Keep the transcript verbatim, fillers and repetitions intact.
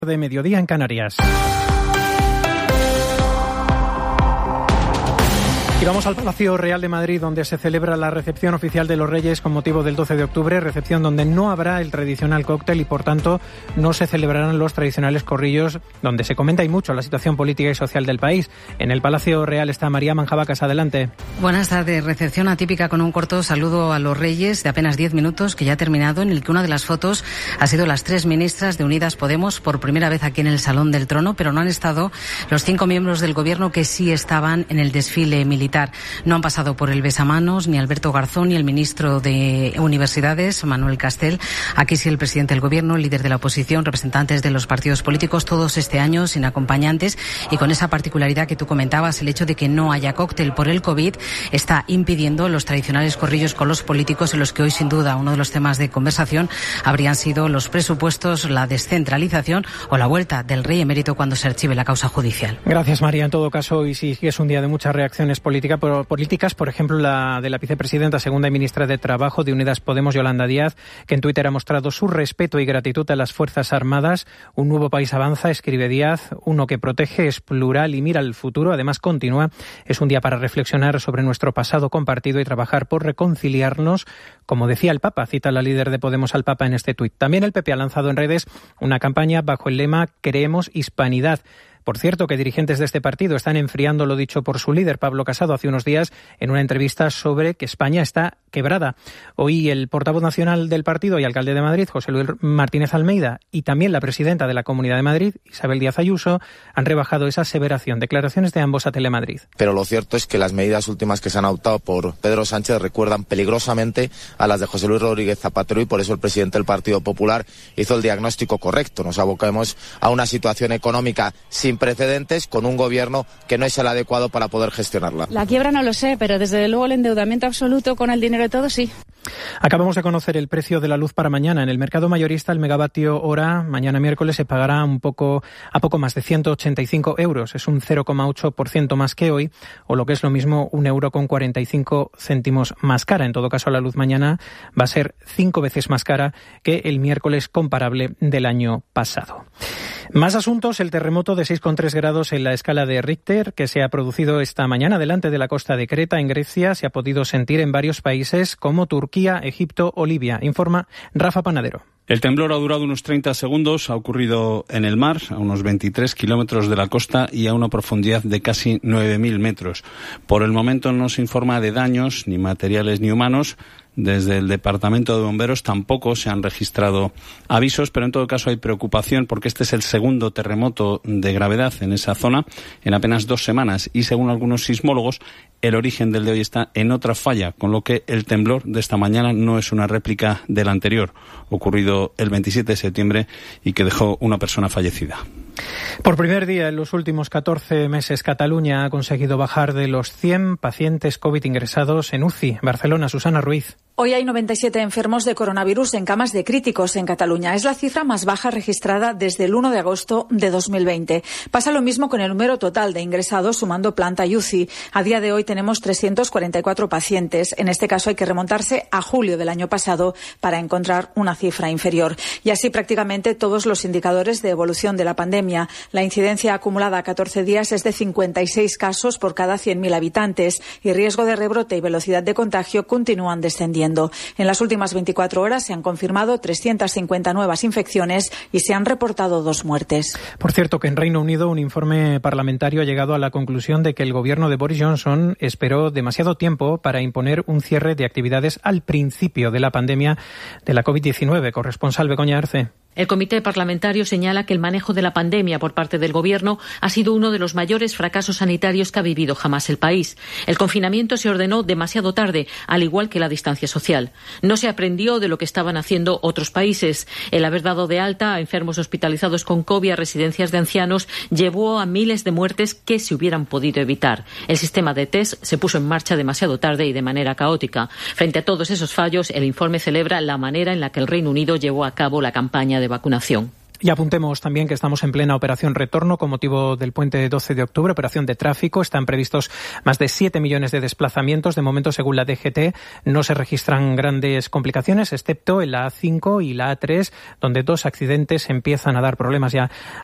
De mediodía en Canarias. Y vamos al Palacio Real de Madrid, donde se celebra la recepción oficial de los Reyes con motivo del doce de octubre, recepción donde no habrá el tradicional cóctel y, por tanto, no se celebrarán los tradicionales corrillos, donde se comenta y mucho la situación política y social del país. En el Palacio Real está María Manjabacas. Adelante. Buenas tardes. Recepción atípica con un corto saludo a los Reyes de apenas diez minutos, que ya ha terminado, en el que una de las fotos ha sido las tres ministras de Unidas Podemos, por primera vez aquí en el Salón del Trono, pero no han estado los cinco miembros del Gobierno que sí estaban en el desfile militar. No han pasado por el besamanos ni Alberto Garzón ni el ministro de Universidades, Manuel Castel. Aquí sí el presidente del Gobierno, el líder de la oposición, representantes de los partidos políticos, todos este año sin acompañantes y con esa particularidad que tú comentabas, el hecho de que no haya cóctel por el COVID está impidiendo los tradicionales corrillos con los políticos, en los que hoy sin duda uno de los temas de conversación habrían sido los presupuestos, la descentralización o la vuelta del rey emérito cuando se archive la causa judicial. Gracias, María. En todo caso, hoy sí es un día de muchas reacciones políticas. políticas, por ejemplo, la de la vicepresidenta segunda y ministra de Trabajo de Unidas Podemos, Yolanda Díaz, que en Twitter ha mostrado su respeto y gratitud a las Fuerzas Armadas. Un nuevo país avanza, escribe Díaz, uno que protege, es plural y mira al futuro. Además, continúa, es un día para reflexionar sobre nuestro pasado compartido y trabajar por reconciliarnos, como decía el Papa, cita la líder de Podemos al Papa en este tuit. También el P P ha lanzado en redes una campaña bajo el lema Creemos Hispanidad. Por cierto, que dirigentes de este partido están enfriando lo dicho por su líder, Pablo Casado, hace unos días en una entrevista sobre que España está quebrada. Hoy el portavoz nacional del partido y alcalde de Madrid, José Luis Martínez Almeida, y también la presidenta de la Comunidad de Madrid, Isabel Díaz Ayuso, han rebajado esa aseveración. Declaraciones de ambos a Telemadrid. Pero lo cierto es que las medidas últimas que se han adoptado por Pedro Sánchez recuerdan peligrosamente a las de José Luis Rodríguez Zapatero, y por eso el presidente del Partido Popular hizo el diagnóstico correcto. Nos abocamos a una situación económica sin precedentes, con un gobierno que no es el adecuado para poder gestionarla. La quiebra no lo sé, pero desde luego el endeudamiento absoluto con el dinero de todos, sí. Acabamos de conocer el precio de la luz para mañana. En el mercado mayorista, el megavatio hora mañana miércoles se pagará un poco a poco más de ciento ochenta y cinco euros. Es un cero coma ocho por ciento más que hoy, o lo que es lo mismo, un euro con cuarenta y cinco céntimos más cara. En todo caso, la luz mañana va a ser cinco veces más cara que el miércoles comparable del año pasado. Más asuntos. El terremoto de seis coma tres grados en la escala de Richter que se ha producido esta mañana delante de la costa de Creta, en Grecia, se ha podido sentir en varios países como Turquía, Egipto o Libia. Informa Rafa Panadero. El temblor ha durado unos treinta segundos, ha ocurrido en el mar, a unos veintitrés kilómetros de la costa y a una profundidad de casi nueve mil metros. Por el momento no se informa de daños, ni materiales ni humanos. Desde el Departamento de Bomberos tampoco se han registrado avisos, pero en todo caso hay preocupación porque este es el segundo terremoto de gravedad en esa zona en apenas dos semanas y, según algunos sismólogos, el origen del de hoy está en otra falla, con lo que el temblor de esta mañana no es una réplica del anterior, ocurrido el veintisiete de septiembre y que dejó una persona fallecida. Por primer día en los últimos catorce meses, Cataluña ha conseguido bajar de los cien pacientes COVID ingresados en U C I. Barcelona, Susana Ruiz. Hoy hay noventa y siete enfermos de coronavirus en camas de críticos en Cataluña. Es la cifra más baja registrada desde el uno de agosto de dos mil veinte. Pasa lo mismo con el número total de ingresados sumando planta y U C I. A día de hoy tenemos trescientos cuarenta y cuatro pacientes. En este caso hay que remontarse a julio del año pasado para encontrar una cifra inferior. Y así prácticamente todos los indicadores de evolución de la pandemia. La incidencia acumulada a catorce días es de cincuenta y seis casos por cada cien mil habitantes y riesgo de rebrote y velocidad de contagio continúan descendiendo. En las últimas veinticuatro horas se han confirmado trescientas cincuenta nuevas infecciones y se han reportado dos muertes. Por cierto, que en Reino Unido un informe parlamentario ha llegado a la conclusión de que el gobierno de Boris Johnson esperó demasiado tiempo para imponer un cierre de actividades al principio de la pandemia de la COVID diecinueve. Corresponsal Begoña Arce. El comité parlamentario señala que el manejo de la pandemia por parte del Gobierno ha sido uno de los mayores fracasos sanitarios que ha vivido jamás el país. El confinamiento se ordenó demasiado tarde, al igual que la distancia social. No se aprendió de lo que estaban haciendo otros países. El haber dado de alta a enfermos hospitalizados con COVID a residencias de ancianos llevó a miles de muertes que se hubieran podido evitar. El sistema de test se puso en marcha demasiado tarde y de manera caótica. Frente a todos esos fallos, el informe celebra la manera en la que el Reino Unido llevó a cabo la campaña de vacunación. Y apuntemos también que estamos en plena operación retorno con motivo del puente doce de octubre, operación de tráfico. Están previstos más de siete millones de desplazamientos. De momento, según la D G T, no se registran grandes complicaciones, excepto en la A cinco y la A tres, donde dos accidentes empiezan a dar problemas ya